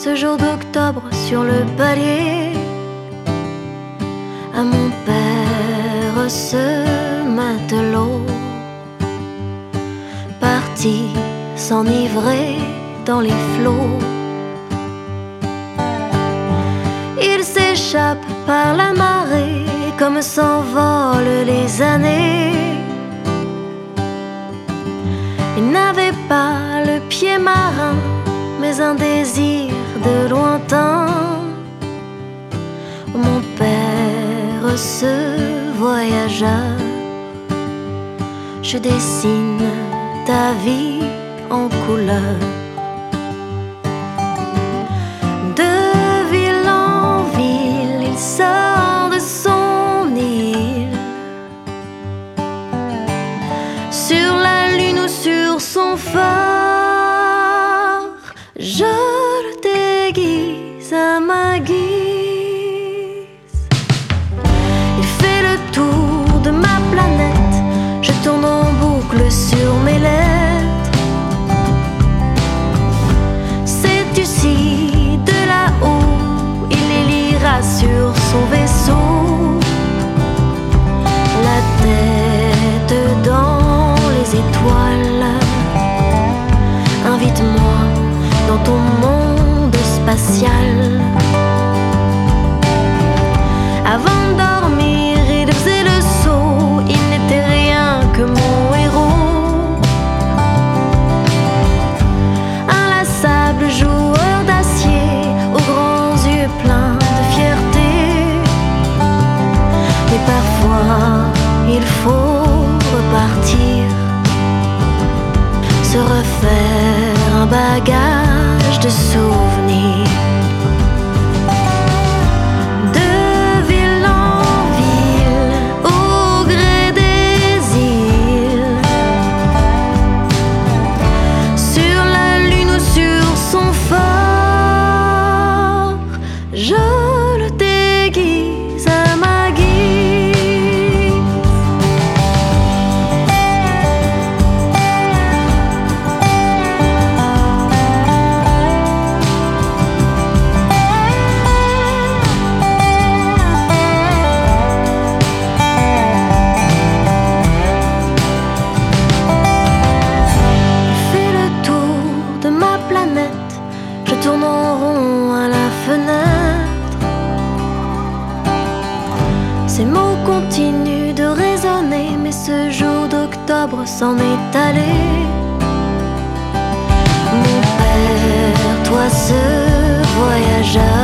ce jour d'octobre sur le palier. À mon père ce matelot, parti s'enivrer dans les flots. Il s'échappe par la marée comme s'envolent les années. Il n'avait pas le pied marin, mais un désir de lointain. Mon père, ce voyageur, je dessine ta vie en couleur. De ville en ville, il sort de son île. Sur la lune ou sur son phare, je le déguise à ma guise. Il fait le tour de ma planète, je tourne en boucle sur mes lettres. C'est ici, de là-haut, il les lira sur son vaisseau. La tête dans les étoiles, invite-moi dans ton monde spatial. Avant de dormir, il faisait le saut, il n'était rien que mon héros. Inlassable joueur d'acier, aux grands yeux pleins de fierté. Mais parfois, il faut repartir, se refaire un bagage de souvenirs. De ville en ville, au gré des îles, sur la lune ou sur son phare, je le déguise à ma guise. Je tourne en rond à la fenêtre. Ces mots continuent de résonner, mais ce jour d'octobre s'en est allé. Mon père, toi ce voyageur,